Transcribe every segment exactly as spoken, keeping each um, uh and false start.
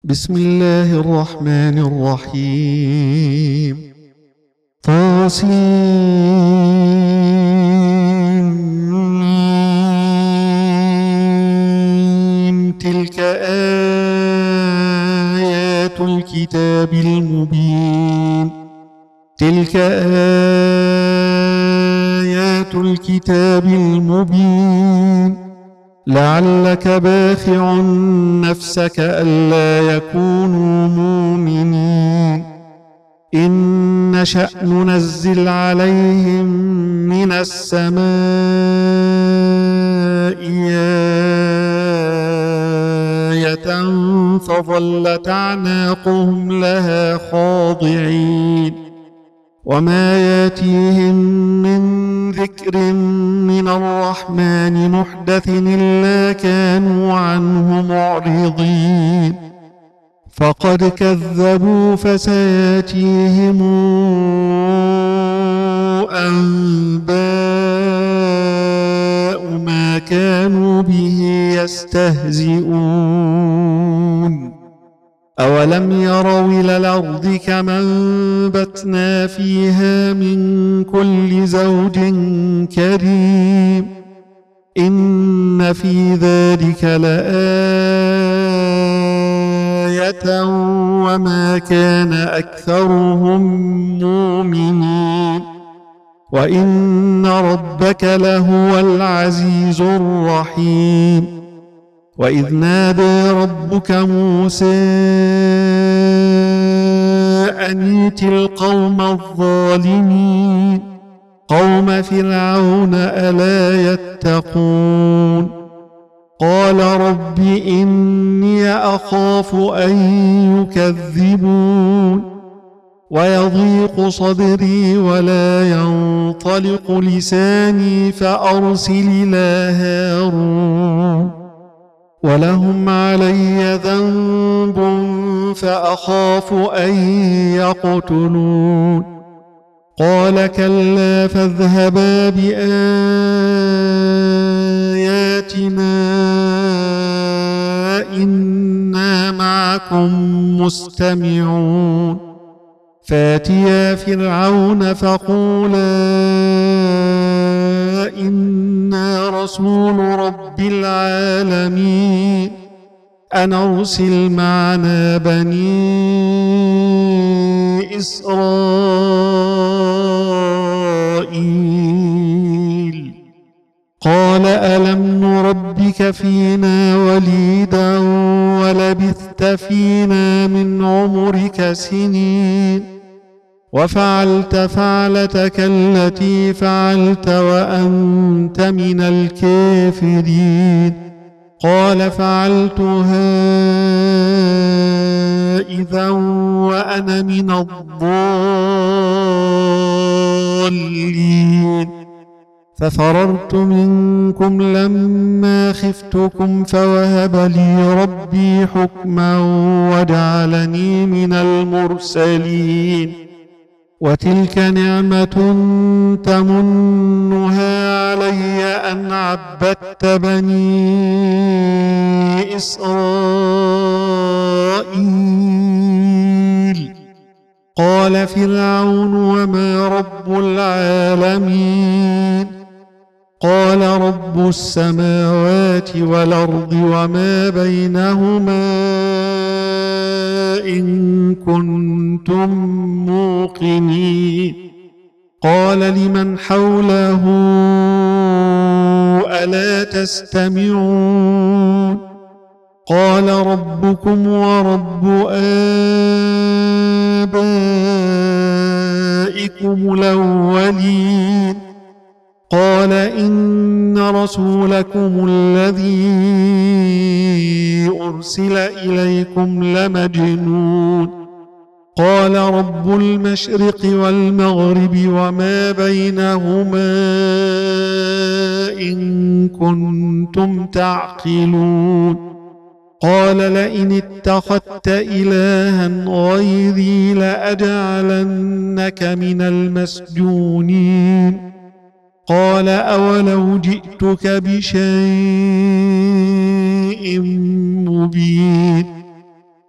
بسم الله الرحمن الرحيم. طاسين تلك آيات الكتاب المبين تلك آيات الكتاب المبين لعلك باخع نفسك ألا يكونوا مؤمنين إن نشأ ننزل عليهم من السماء آية فظلت أعناقهم لها خاضعين وما ياتيهم من ذكر من الرحمن محدث إلا كانوا عنه معرضين فقد كذبوا فسياتيهم أنباء ما كانوا به يستهزئون أولم يروا إلى الأرض كما أنبتنا فيها من كل زوج كريم إن في ذلك لآية وما كان أكثرهم مؤمنين وإن ربك لهو العزيز الرحيم وإذ نادى ربك موسى أن ائت القوم الظالمين قوم فرعون ألا يتقون قال رب إني أخاف أن يكذبون ويضيق صدري ولا ينطلق لساني فأرسل إلى هارون ولهم علي ذنب فأخاف أن يقتلون قال كلا فاذهبا بآياتنا إنا معكم مستمعون فاتيا فرعون فقولا إنا رسول رب العالمين أن أرسل معنا بني إسرائيل قال ألم نربك فينا وليدا ولبثت فينا من عمرك سنين وفعلت فعلتك التي فعلت وأنت من الكافرين قال فعلتها إذا وأنا من الضالين ففررت منكم لما خفتكم فوهب لي ربي حكما وجعلني من المرسلين وتلك نعمة تمنها علي أن عبدت بني إسرائيل قال فرعون وما رب العالمين قال رب السماوات والأرض وما بينهما إن كنتم موقنين قال لمن حوله ألا تستمعون قال ربكم ورب آبائكم الأولين قال إن رسولكم الذي أرسل إليكم لمجنون قال رب المشرق والمغرب وما بينهما إن كنتم تعقلون قال لئن اتخذت إلها غيري لأجعلنك من المسجونين قال أولو جئتك بشيء مبين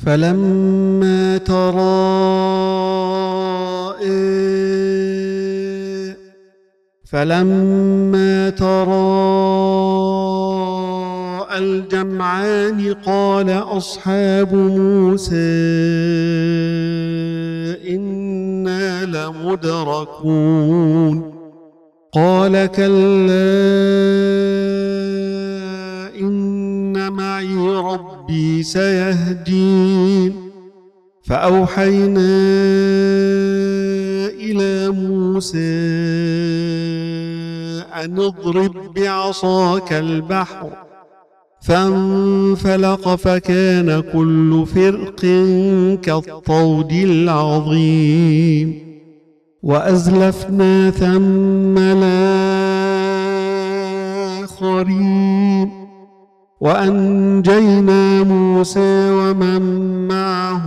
فلما تراءى فلما تراءى الجمعان قال أصحاب موسى إنا لمدركون قال كلا إن معي ربي سيهدين فأوحينا إلى موسى أن اضرب بعصاك البحر فانفلق فكان كل فرق كالطود العظيم وأزلفنا ثم الآخرين وأنجينا موسى ومن معه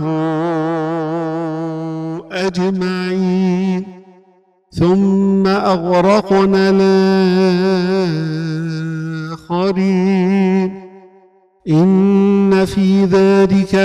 أجمعين ثم أغرقنا الآخرين إن في ذلك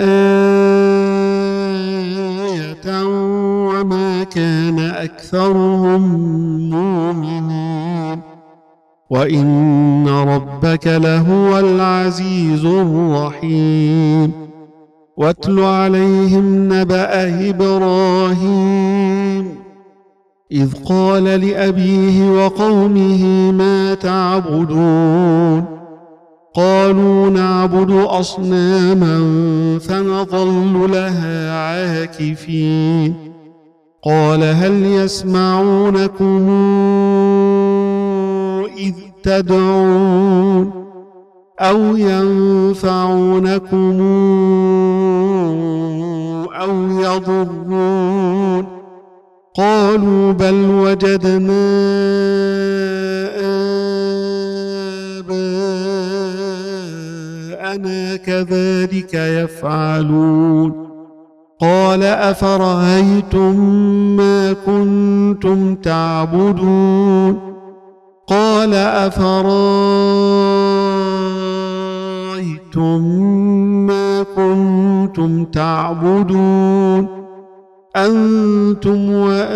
لآية وما كان أكثرهم مؤمنين وإن ربك لهو العزيز الرحيم واتل عليهم نبأ إبراهيم إذ قال لأبيه وقومه ما تعبدون قالوا نعبد أصناما فنظل لها عاكفين قال هل يسمعونكم إذ تدعون أو ينفعونكم أو يضرون قالوا بل وجدنا آباءنا كذلك يفعلون قال أفرأيتم ما كنتم تعبدون قال أفرأيتم ما كنتم تعبدون أنتم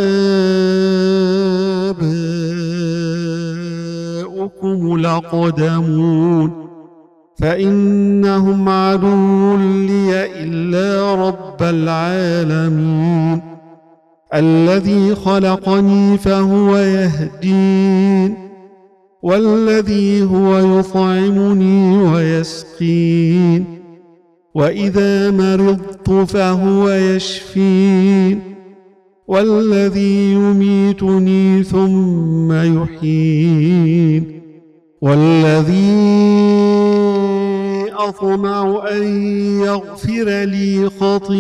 وآباؤكم الأقدمون فإنهم عدو لي إلا رب العالمين الذي خلقني فهو يهدين والذي هو يطعمني ويسقين وإذا مرضت فهو يشفين والذي يميتني ثم يحيين والذي أطمع أن يغفر لي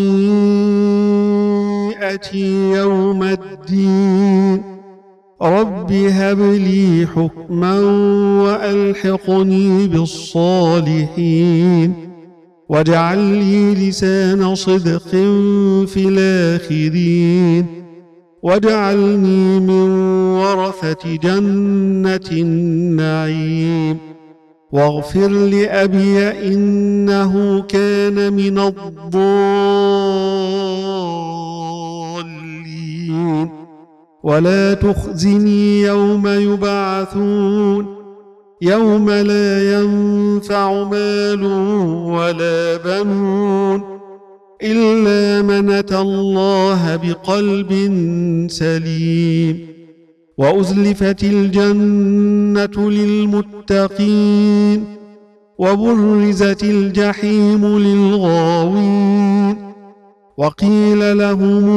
خطيئتي يوم الدين رب هب لي حكما وألحقني بالصالحين واجعل لي لسان صدق في الآخرين واجعلني من ورثة جنة النعيم واغفر لأبي إنه كان من الضالين ولا تخزني يوم يبعثون يوم لا ينفع مال ولا بنون إلا من أتى الله بقلب سليم وأزلفت الجنة للمتقين وبرزت الجحيم للغاوين وقيل لهم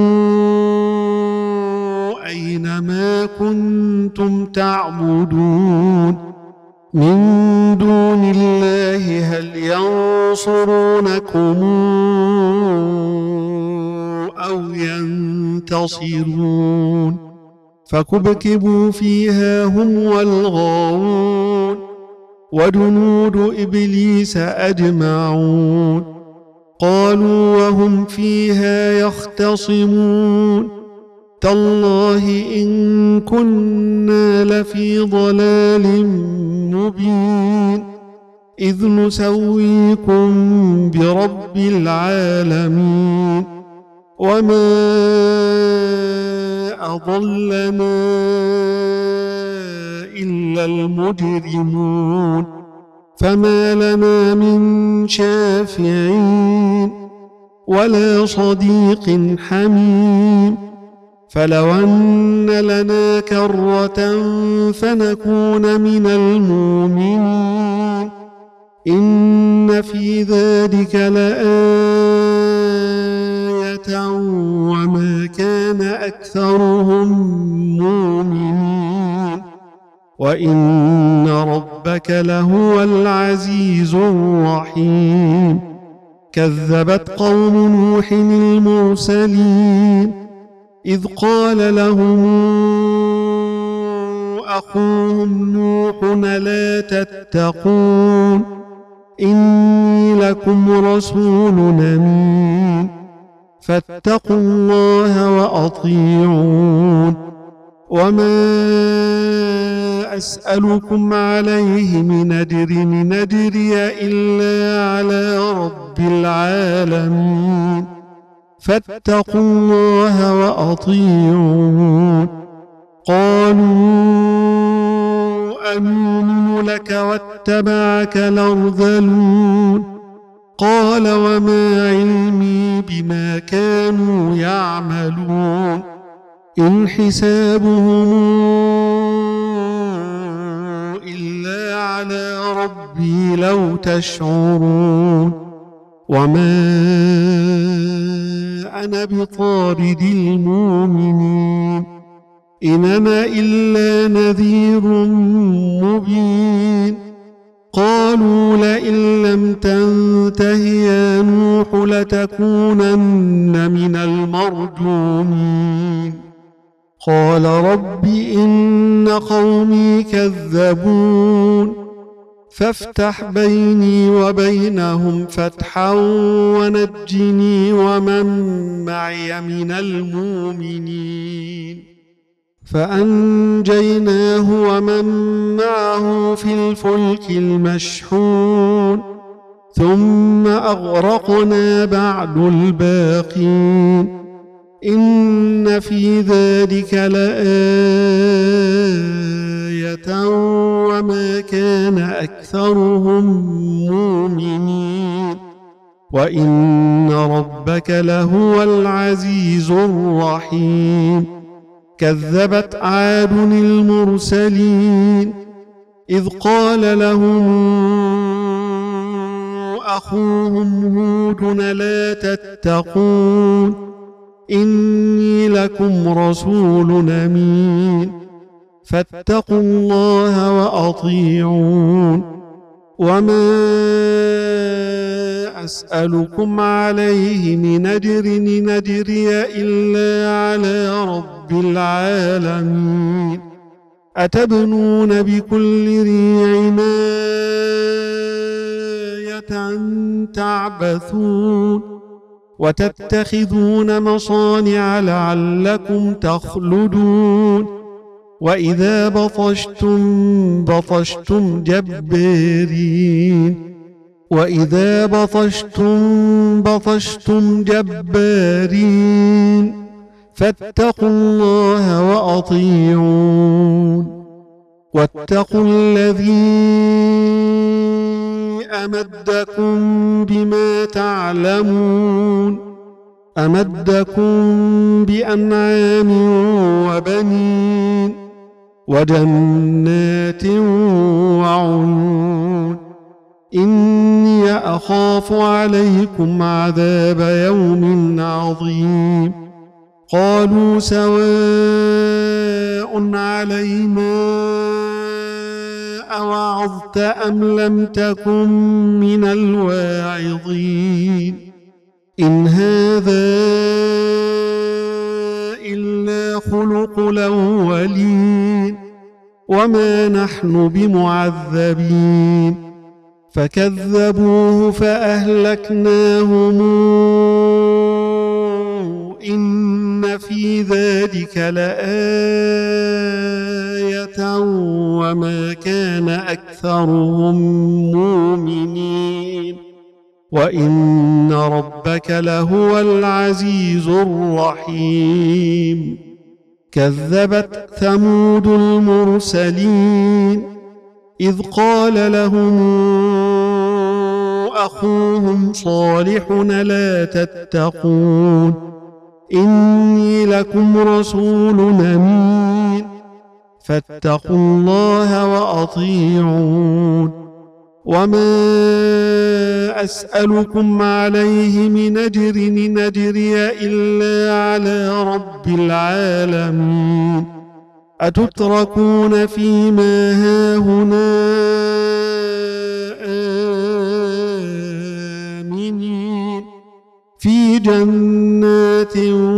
أين ما كنتم تعبدون من دون الله هل ينصرونكم أو ينتصرون فكبكبوا فيها هم والغاوون وجنود إبليس أجمعون قالوا وهم فيها يختصمون تالله إن كنا لفي ضلال مبين إذ نسويكم برب العالمين وما أضلنا إلا المجرمون فما لنا من شافعين ولا صديق حميم فلو أن لنا كرة فنكون من المؤمنين إن في ذلك لآية وما كان أكثرهم مؤمنين وإن ربك لهو العزيز الرحيم كذبت قوم نوح المرسلين إذ قال لهم أخوهم نوح لا تتقون إني لكم رسول أمين فاتقوا الله وأطيعون وما أسألكم عليه من أجر إن أجري إلا على رب العالمين فاتقوا الله وأطيعون قالوا أنؤمن لك واتبعك الأرذلون قال وما علمي بما كانوا يعملون إن حسابهم إلا على ربي لو تشعرون وما أنا بطارد المؤمنين إن أنا إلا نذير مبين قالوا لئن لم تنته يا نوح لتكونن من المرجومين قال رب إن قومي كذبون فافتح بيني وبينهم فتحا ونجني ومن معي من المؤمنين فأنجيناه ومن معه في الفلك المشحون ثم أغرقنا بعد الباقين إن في ذلك لآية وما كان أكثرهم مؤمنين وإن ربك لهو العزيز الرحيم كذبت عاد المرسلين إذ قال لهم أخوهم هود لا تتقون إني لكم رسول أمين فاتقوا الله وأطيعون وما أسألكم عليه من أجر إن أجري إلا على رب العالمين أتبنون بكل ريع آية تعبثون وتتخذون مصانع لعلكم تخلدون وإذا بطشتم بطشتم جبارين وإذا بطشتم بطشتم جبارين فاتقوا الله وأطيعون واتقوا الذي أمدكم بما تعلمون أمدكم بأنعام وبنين وجنات وعيون إني أخاف عليكم عذاب يوم عظيم قالوا سواء علينا أوعظت أم لم تكن من الواعظين إن هذا إلا خلق الأولين وما نحن بمعذبين فكذبوه فأهلكناهم إن في ذلك لآية وما كان أكثرهم مؤمنين وإن ربك لهو العزيز الرحيم كذبت ثمود المرسلين إذ قال لهم أخوهم صالح لا تتقون إني لكم رسول أمين فاتقوا الله وأطيعون وما أسألكم عليه من أجر إن أجري إلا على رب العالمين أتتركون فيما هاهنا آمنين في جنات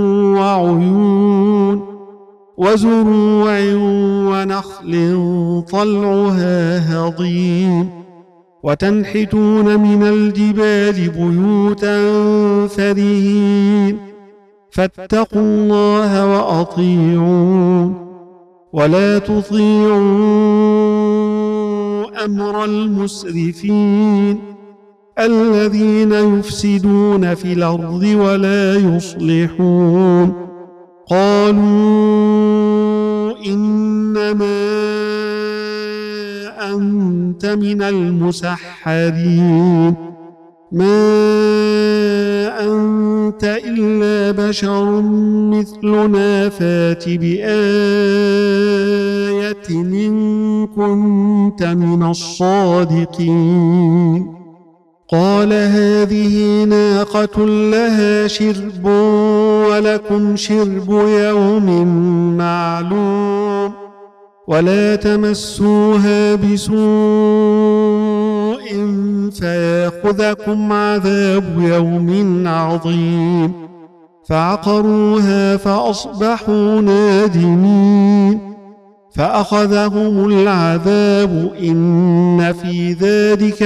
وعيون وزروع ونخل طلعها هضيم وتنحتون من الجبال بيوتا فرهين فاتقوا الله وأطيعون ولا تطيعوا أمر المسرفين الذين يفسدون في الأرض ولا يصلحون قالوا إنما أنت من المسحرين ما أنت إلا بشر مثلنا فات بآية إن كنت من الصادقين قال هذه ناقة لها شرب ولكم شرب يوم معلوم ولا تمسوها بسوء فيأخذكم عذاب يوم عظيم فعقروها فأصبحوا نادمين فأخذهم العذاب إن في ذلك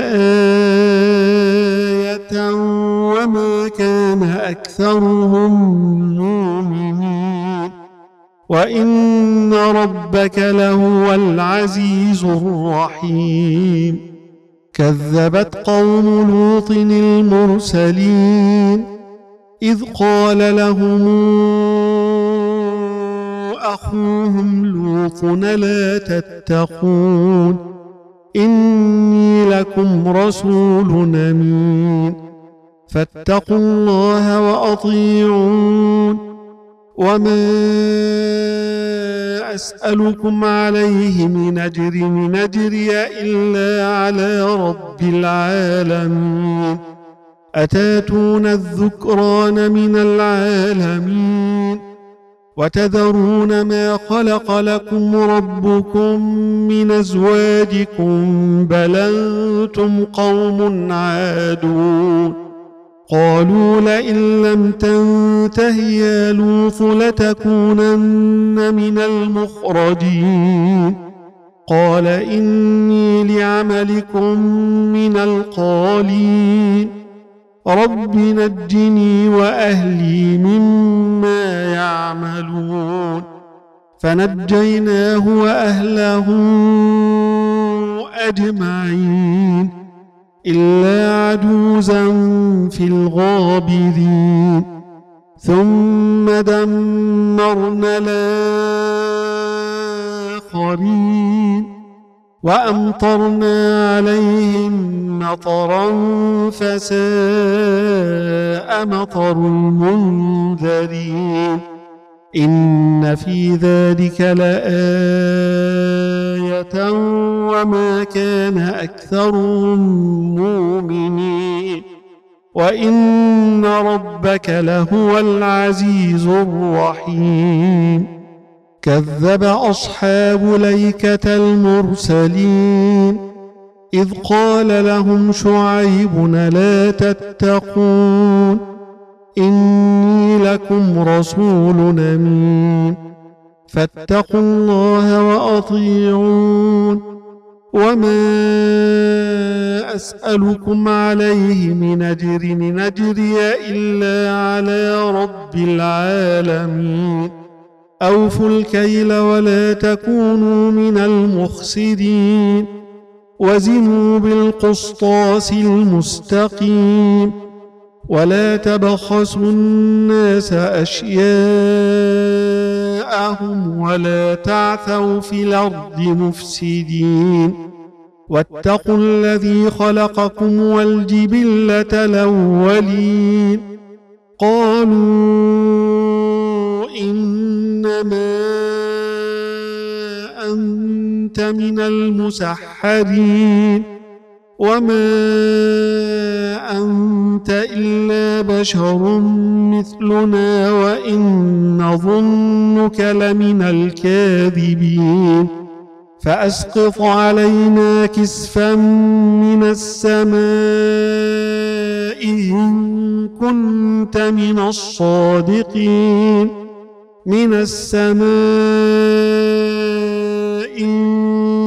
لآية وما كان أكثرهم مؤمنين وإن ربك لهو العزيز الرحيم كذبت قوم لوط المرسلين إذ قال لهم أخوهم لوط لا تتقون إني لكم رسول أمين فاتقوا الله وأطيعون وما أسألكم عليه من أجر إن أجري إلا على رب العالمين أتاتون الذكران من العالمين وتذرون ما خلق لكم ربكم من أزواجكم بل أنتم قوم عادون قالوا لئن لم تنته يا لوط لتكونن من المخرجين قال إني لعملكم من القالين رب نجني وأهلي مما يعملون فنجيناه وأهله أجمعين إلا عجوزا في الغابرين ثم دمرنا الآخرين وأمطرنا عليهم مطرا فساء مطر المنذرين إن في ذلك لآية وما كان أكثرهم مؤمنين وإن ربك لهو العزيز الرحيم كذب أصحاب الأيكة المرسلين إذ قال لهم شعيب لا تتقون إني لكم رسول أمين فاتقوا الله وأطيعون وما أسألكم عليه من أجر إن أجري إلا على رب العالمين أوفوا الكيل ولا تكونوا من المخسرين وزنوا بالقسطاس المستقيم ولا تبخسوا الناس أشياءهم ولا تعثوا في الأرض مفسدين واتقوا الذي خلقكم والجبلة الأولين قالوا إنما أنت من المسحرين وما أنت إلا بشر مثلنا وإن نظنك لمن الكاذبين فأسقط علينا كسفا من السماء إن كنت من الصادقين من السماء إن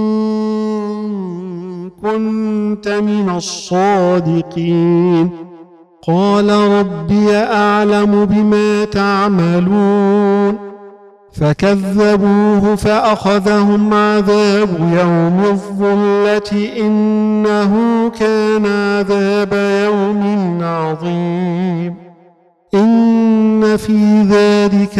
كنت من الصادقين قال ربي أعلم بما تعملون فكذبوه فأخذهم عذاب يوم الظلة إنه كان عذاب يوم عظيم إن في ذلك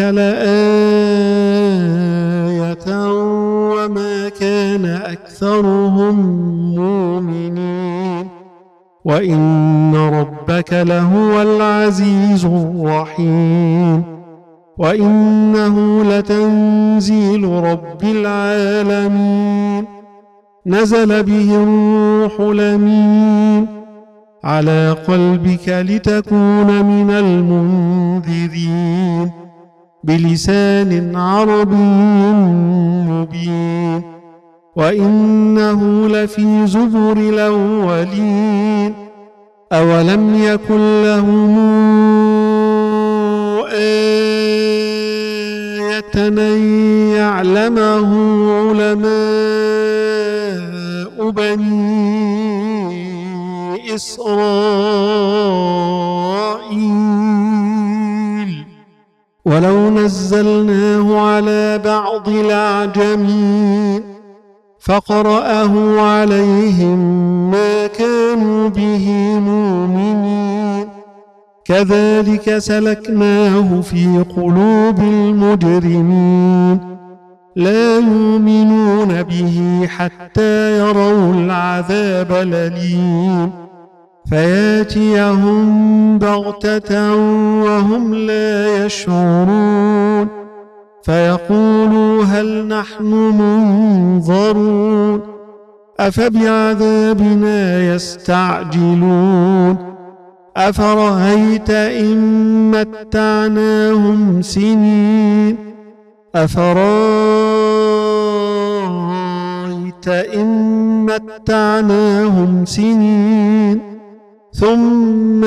لآية وما كان أكثرهم مؤمنين وإن ربك لهو العزيز الرحيم وإنه لتنزيل رب العالمين نزل به الروح الأمين على قلبك لتكون من المنذرين بلسان عربي مبين وإنه لفي زبر الأولين أولم يكن لهم آية أن يعلمه علماء بني إسرائيل ولو نزلناه على بعض الأعجمين فقرأه عليهم ما كانوا به مؤمنين كذلك سلكناه في قلوب المجرمين لا يؤمنون به حتى يروا العذاب الأليم فياتيهم بغتة وهم لا يشعرون فيقولوا هل نحن منظرون أفبعذابنا يستعجلون أفرأيت إن متعناهم سنين أفرأيت إن متعناهم سنين ثم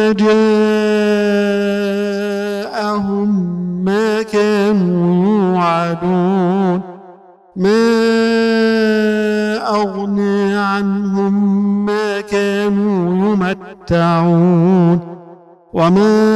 جاءهم ما كانوا يوعدون ما أغنى عنهم ما كانوا يمتعون وما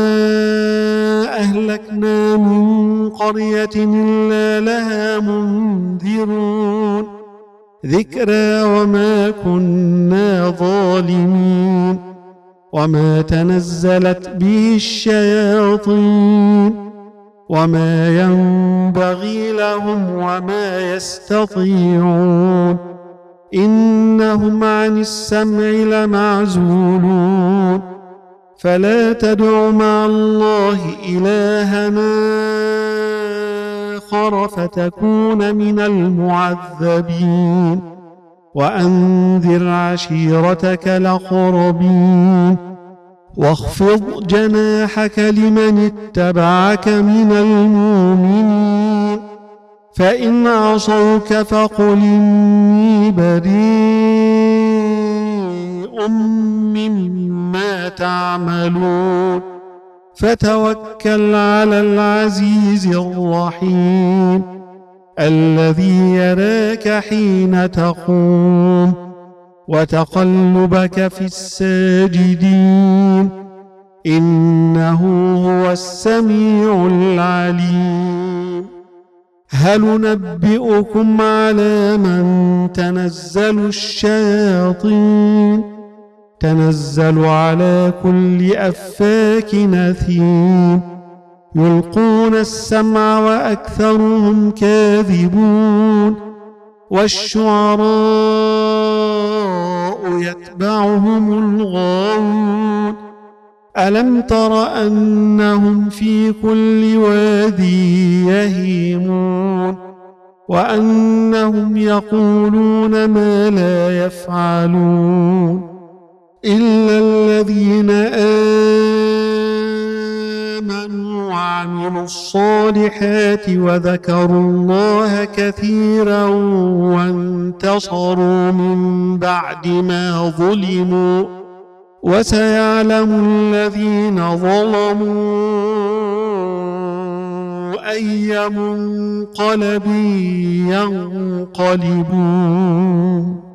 أهلكنا من قرية إلا لها منذرون ذكرى وما كنا ظالمين وما تنزلت به الشياطين وما ينبغي لهم وما يستطيعون إنهم عن السمع لمعزولون فلا تدع مع الله إلها آخر فتكون من المعذبين وأنذر عشيرتك الأقربين واخفض جناحك لمن اتبعك من المؤمنين فإن عصوك فقل إني بريء مما تعملون فتوكل على العزيز الرحيم الذي يراك حين تقوم وتقلبك في الساجدين إنه هو السميع العليم هل ننبئكم على من تنزل الشياطين تنزل على كل أفاك أثيم يلقون السمع وأكثرهم كاذبون والشعراء يتبعهم الغاوون ألم تر أنهم في كل وادي يهيمون وأنهم يقولون ما لا يفعلون إلا الذين آمنوا وعملوا الصالحات وذكروا الله كثيرا وانتصروا من بعد ما ظلموا وسيعلم الذين ظلموا أي منقلب ينقلبون